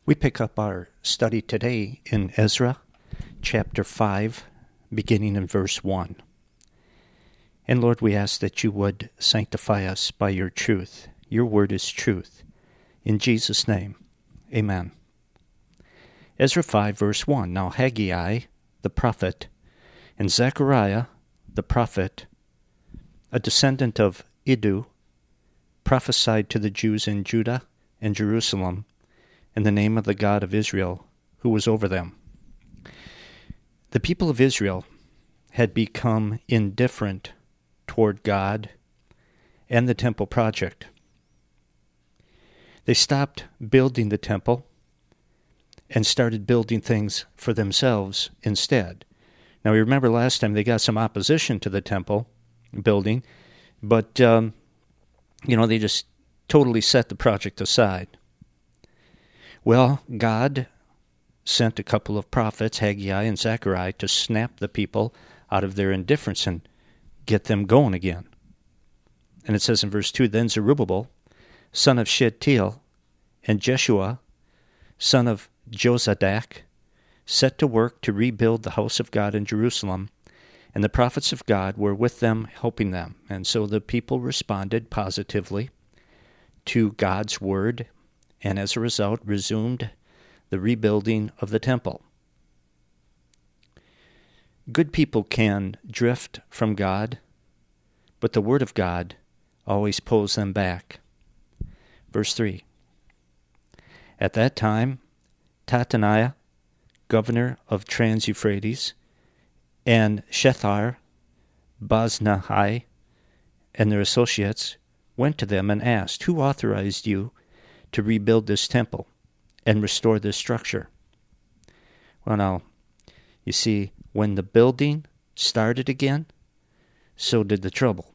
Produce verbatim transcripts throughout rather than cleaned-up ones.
We pick up our study today in Ezra, chapter five, beginning in verse one. And Lord, we ask that you would sanctify us by your truth. Your word is truth. In Jesus' name, amen. Ezra five, verse one. Now Haggai, the prophet, and Zechariah, the prophet, a descendant of Iddu, prophesied to the Jews in Judah and Jerusalem in the name of the God of Israel, who was over them. The people of Israel had become indifferent toward God and the temple project. They stopped building the temple and started building things for themselves instead. Now, we remember last time they got some opposition to the temple building, but, um, you know, they just totally set the project aside. Well, God sent a couple of prophets, Haggai and Zechariah, to snap the people out of their indifference and get them going again. And it says in verse two, Then Zerubbabel, son of Shealtiel, and Jeshua, son of Jozadak, set to work to rebuild the house of God in Jerusalem, and the prophets of God were with them, helping them. And so the people responded positively to God's word, and as a result resumed the rebuilding of the temple. Good people can drift from God, but the word of God always pulls them back. Verse three. At that time, Tattaniah, governor of Trans-Euphrates, and Shethar, Baznahai, and their associates went to them and asked, Who authorized you to rebuild this temple and restore this structure? Well, now, you see, when the building started again, so did the trouble.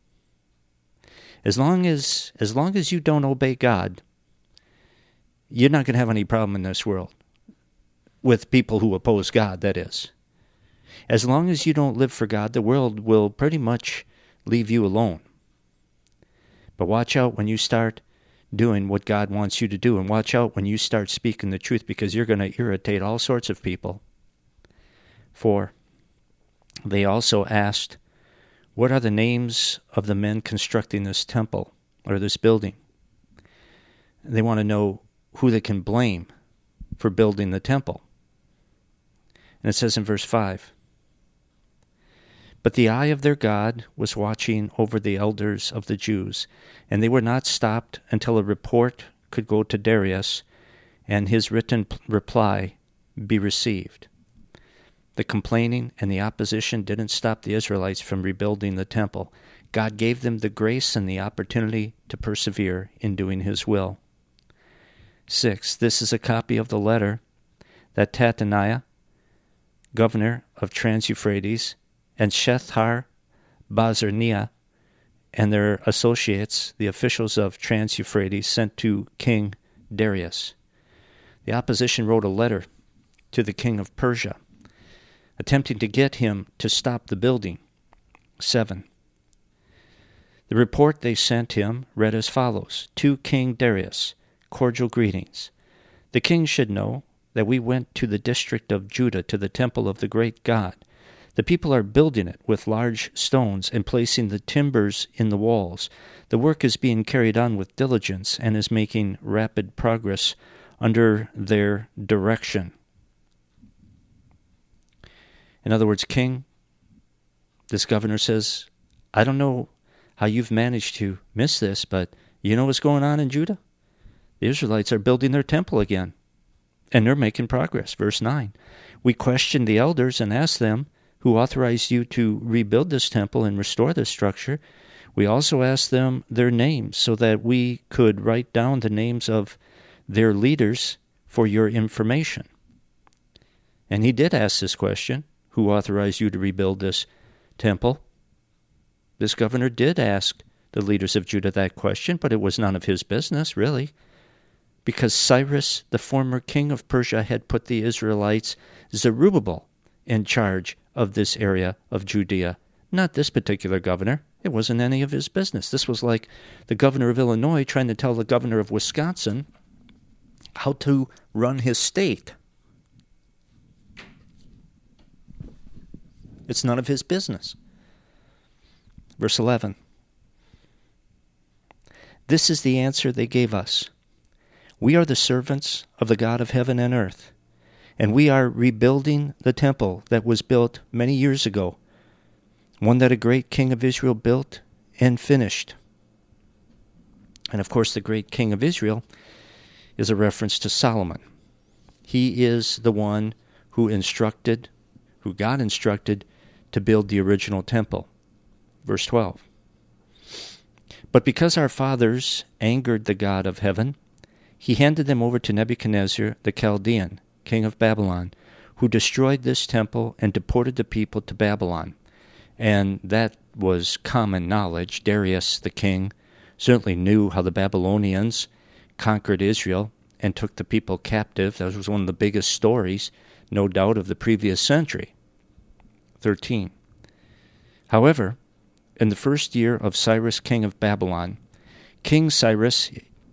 As long as, as long as you don't obey God, you're not going to have any problem in this world. With people who oppose God, that is. As long as you don't live for God, the world will pretty much leave you alone. But watch out when you start doing what God wants you to do, and watch out when you start speaking the truth, because you're going to irritate all sorts of people. For they also asked, What are the names of the men constructing this temple or this building? They want to know who they can blame for building the temple. And it says in verse five, But the eye of their God was watching over the elders of the Jews, and they were not stopped until a report could go to Darius, and his written reply be received. The complaining and the opposition didn't stop the Israelites from rebuilding the temple. God gave them the grace and the opportunity to persevere in doing his will. Six, this is a copy of the letter that Tattaniah, governor of Trans-Euphrates, and Shethar Bazarniah and their associates, the officials of Trans-Euphrates, sent to King Darius. The opposition wrote a letter to the king of Persia, attempting to get him to stop the building. Seven. The report they sent him read as follows: To King Darius, cordial greetings. The king should know that we went to the district of Judah to the temple of the great God. The people are building it with large stones and placing the timbers in the walls. The work is being carried on with diligence and is making rapid progress under their direction. In other words, King, this governor says, I don't know how you've managed to miss this, but you know what's going on in Judah? The Israelites are building their temple again, and they're making progress. Verse nine, We questioned the elders and asked them, Who authorized you to rebuild this temple and restore this structure? We also asked them their names so that we could write down the names of their leaders for your information. And he did ask this question, Who authorized you to rebuild this temple? This governor did ask the leaders of Judah that question, but it was none of his business, really, because Cyrus, the former king of Persia, had put the Israelites, Zerubbabel, in charge of this area of Judea, not this particular governor. It wasn't any of his business. This was like the governor of Illinois trying to tell the governor of Wisconsin how to run his state. It's none of his business. Verse eleven. This is the answer they gave us. We are the servants of the God of heaven and earth, and we are rebuilding the temple that was built many years ago, one that a great king of Israel built and finished. And of course, the great king of Israel is a reference to Solomon. He is the one who instructed, who God instructed to build the original temple. Verse twelve. But because our fathers angered the God of heaven, he handed them over to Nebuchadnezzar the Chaldean, king of Babylon, who destroyed this temple and deported the people to Babylon. And that was common knowledge. Darius the king certainly knew how the Babylonians conquered Israel and took the people captive. That was one of the biggest stories, no doubt, of the previous century. thirteen. However, in the first year of Cyrus king of Babylon, King Cyrus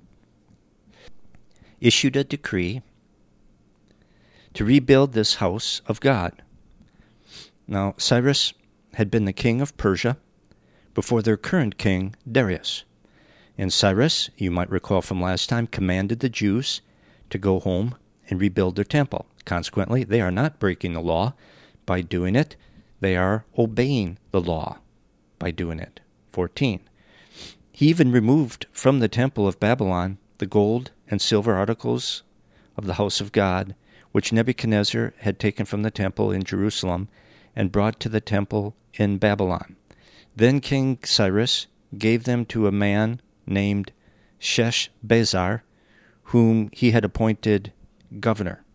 issued a decree to rebuild this house of God. Now, Cyrus had been the king of Persia before their current king, Darius. And Cyrus, you might recall from last time, commanded the Jews to go home and rebuild their temple. Consequently, they are not breaking the law by doing it. They are obeying the law by doing it. fourteen. He even removed from the temple of Babylon the gold and silver articles of the house of God, which Nebuchadnezzar had taken from the temple in Jerusalem and brought to the temple in Babylon. Then King Cyrus gave them to a man named Sheshbazzar, whom he had appointed governor.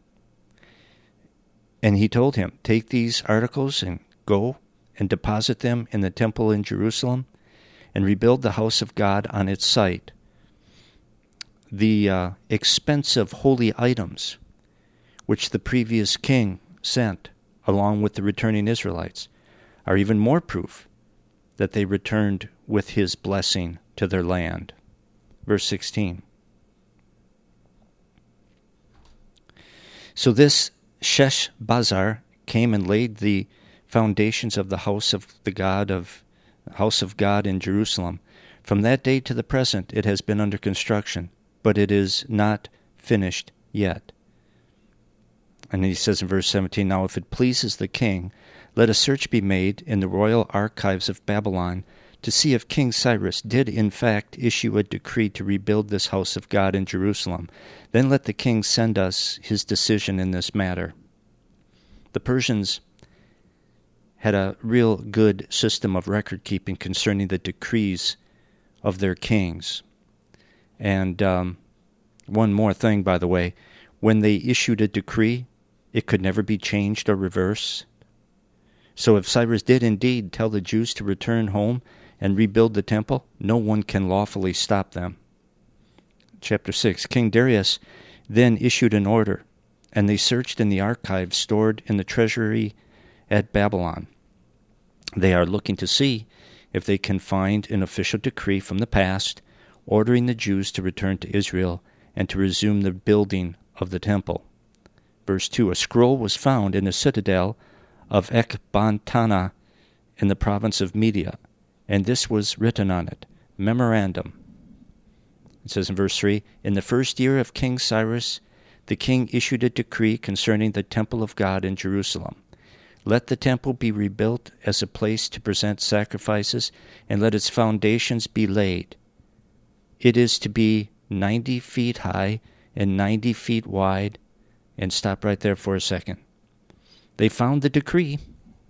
And he told him, take these articles and go and deposit them in the temple in Jerusalem and rebuild the house of God on its site. The uh, expensive holy items which the previous king sent along with the returning Israelites are even more proof that they returned with his blessing to their land. Verse sixteen. So this Sheshbazzar came and laid the foundations of the house of the God of house of God in Jerusalem. From that day to the present it has been under construction, but it is not finished yet. And he says in verse seventeen, now if it pleases the king, let a search be made in the royal archives of Babylon to see if King Cyrus did in fact issue a decree to rebuild this house of God in Jerusalem. Then let the king send us his decision in this matter. The Persians had a real good system of record-keeping concerning the decrees of their kings. And um, one more thing, by the way, when they issued a decree, it could never be changed or reversed. So if Cyrus did indeed tell the Jews to return home and rebuild the temple, no one can lawfully stop them. Chapter six, King Darius then issued an order, and they searched in the archives stored in the treasury at Babylon. They are looking to see if they can find an official decree from the past ordering the Jews to return to Israel and to resume the building of the temple. Verse two, a scroll was found in the citadel of Ecbatana in the province of Media, and this was written on it, Memorandum. It says in verse three, in the first year of King Cyrus, the king issued a decree concerning the temple of God in Jerusalem. Let the temple be rebuilt as a place to present sacrifices, and let its foundations be laid. It is to be ninety feet high and ninety feet wide. And stop right there for a second. They found the decree,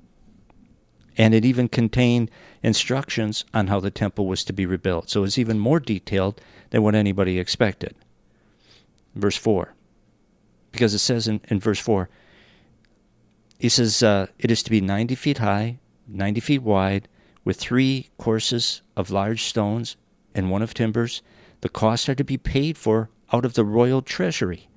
and it even contained instructions on how the temple was to be rebuilt. So it's even more detailed than what anybody expected. Verse four. Because it says in, in verse four, he says, uh, it is to be ninety feet high, ninety feet wide, with three courses of large stones and one of timbers. The costs are to be paid for out of the royal treasury.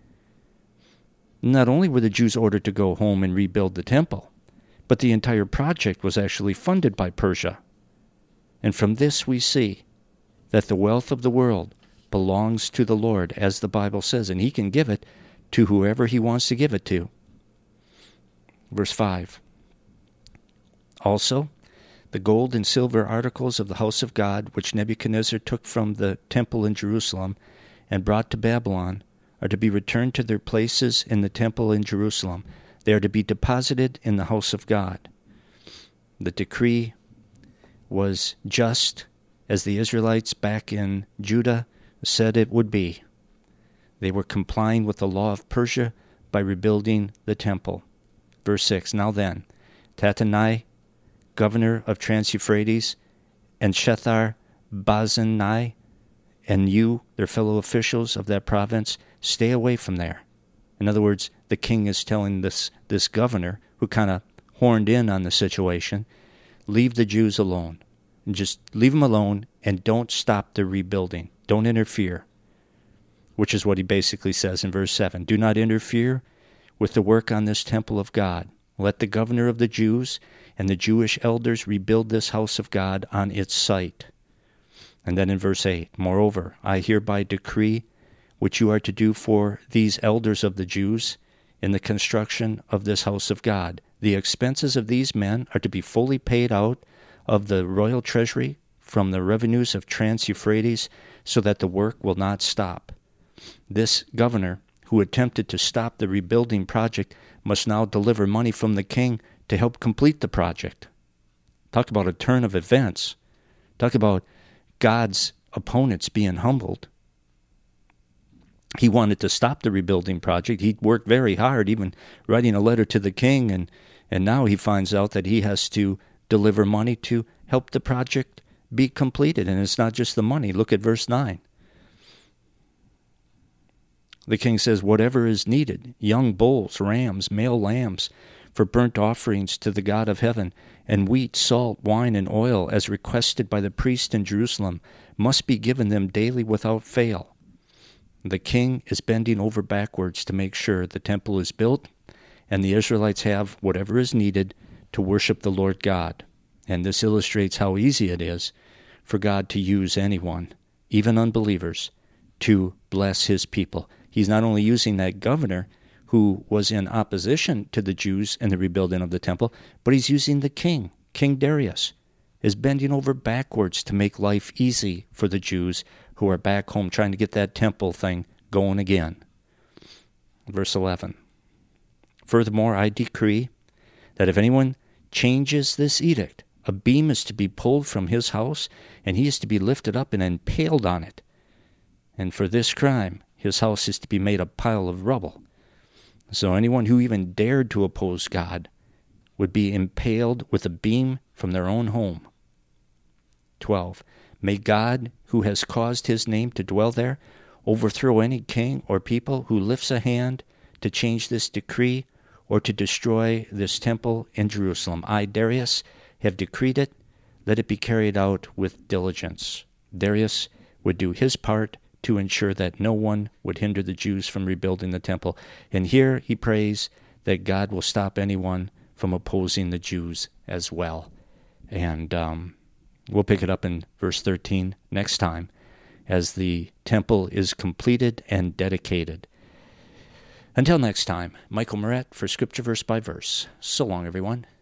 Not only were the Jews ordered to go home and rebuild the temple, but the entire project was actually funded by Persia. And from this we see that the wealth of the world belongs to the Lord, as the Bible says, and he can give it to whoever he wants to give it to. Verse five. Also, the gold and silver articles of the house of God, which Nebuchadnezzar took from the temple in Jerusalem and brought to Babylon, are to be returned to their places in the temple in Jerusalem. They are to be deposited in the house of God. The decree was just as the Israelites back in Judah said it would be. They were complying with the law of Persia by rebuilding the temple. Verse six, Now then, Tattenai, governor of Trans-Euphrates, and Shethar-Bozenai, and you, their fellow officials of that province, stay away from there. In other words, the king is telling this, this governor, who kind of horned in on the situation, leave the Jews alone. And just leave them alone and don't stop the rebuilding. Don't interfere. Which is what he basically says in verse seven. Do not interfere with the work on this temple of God. Let the governor of the Jews and the Jewish elders rebuild this house of God on its site. And then in verse eight, Moreover, I hereby decree which you are to do for these elders of the Jews in the construction of this house of God. The expenses of these men are to be fully paid out of the royal treasury from the revenues of Trans-Euphrates, so that the work will not stop. This governor, who attempted to stop the rebuilding project, must now deliver money from the king to help complete the project. Talk about a turn of events. Talk about God's opponents being humbled. He wanted to stop the rebuilding project. He worked very hard, even writing a letter to the king, and, and now he finds out that he has to deliver money to help the project be completed. And it's not just the money. Look at verse nine. The king says, whatever is needed, young bulls, rams, male lambs, for burnt offerings to the God of heaven, and wheat, salt, wine, and oil, as requested by the priest in Jerusalem, must be given them daily without fail. The king is bending over backwards to make sure the temple is built, and the Israelites have whatever is needed to worship the Lord God. And this illustrates how easy it is for God to use anyone, even unbelievers, to bless his people. He's not only using that governor who was in opposition to the Jews and the rebuilding of the temple, but he's using the king. King Darius is bending over backwards to make life easy for the Jews who are back home trying to get that temple thing going again. Verse eleven. Furthermore, I decree that if anyone changes this edict, a beam is to be pulled from his house, and he is to be lifted up and impaled on it. And for this crime, his house is to be made a pile of rubble. So anyone who even dared to oppose God would be impaled with a beam from their own home. twelve. May God, who has caused his name to dwell there, overthrow any king or people who lifts a hand to change this decree or to destroy this temple in Jerusalem. I, Darius, have decreed it. Let it be carried out with diligence. Darius would do his part to ensure that no one would hinder the Jews from rebuilding the temple. And here he prays that God will stop anyone from opposing the Jews as well. And um, we'll pick it up in verse thirteen next time as the temple is completed and dedicated. Until next time, Michael Moret for Scripture Verse by Verse. So long, everyone.